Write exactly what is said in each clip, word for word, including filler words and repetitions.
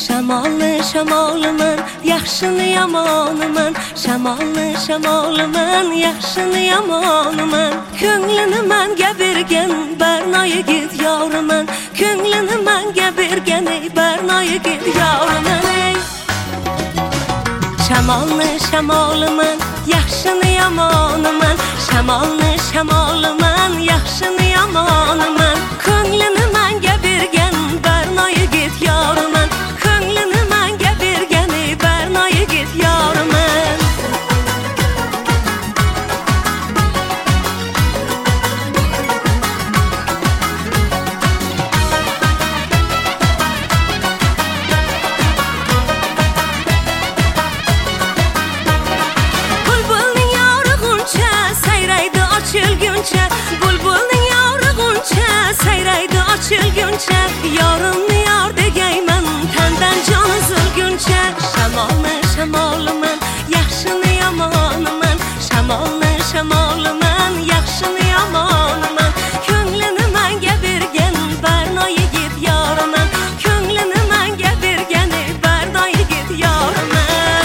Shamolni shamoliman, yaxshini yomoniman. Shamolni shamoliman, yaxshini yomoniman. Ko'nglini menga bergan barno yigit yoriman. Ko'nglini menga bergan barno yigit yoriman. Shamolni shamoliman, yaxshini yomoniman. Shamolni shamoliman, yaxshini yomoniman. Ko'nglini menga bergan barno yigit yoriman. Ko'nglini menga bergan barno yigit yoriman. Bulbulning yorug'uncha sayraydi ochilguncha. Bulbulning yorug'uncha sayraydi ochilguncha. Yorimni yor degayman tandan jon uzilguncha. Shamolni shamoliman, yaxshini yomoniman. Shamolni shamoliman, yaxshini yomoniman. Ko'nglini menga bergan barno yigit yoriman. Ko'nglini menga bergan barno yigit yoriman.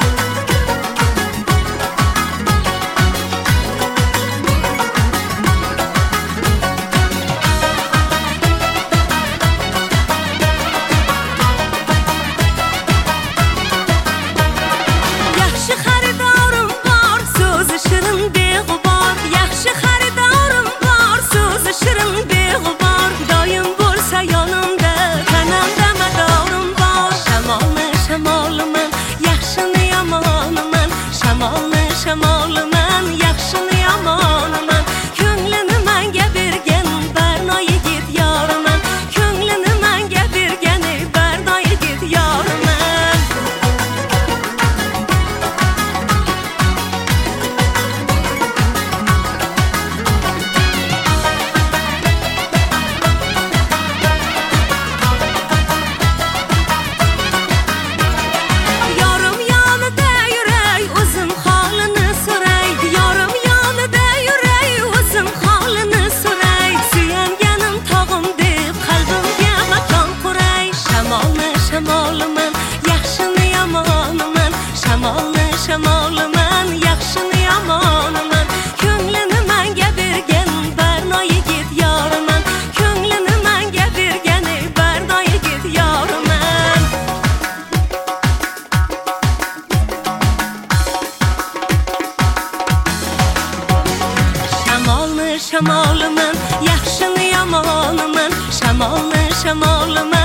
Yaxshi xaridorim bor, so'zi shirin beg'ubor. Yaxshi xaridorim bor, so'zi shirin beg'ubor. Doim bo'lsa yonimda, tanamda madorim bor. Shamolni shamoliman, yaxshini yomoniman. Shamolni shamoliman, yaxshini yomoniman. Ko'nglini menga bergan barno yigit yoriman. Ko'nglini menga bergan barno yigit yoriman. Yorim yonida yuray, o'zim holini so'ray. Yorim yonida yuray, o'zim holini so'ray. Suyanganim tog'im deb qalbimga makon quray. Shamolni shamoliman, yaxshini yomoniman. Shamolni shamoliman, yaxshini yomoniman. Ko'nglini menga bergan barno yigit yoriman. Ko'nglini menga bergan barno yigit yoriman. Shamolni shamoliman, yaxshini yomoniman. Shamolni shamoliman.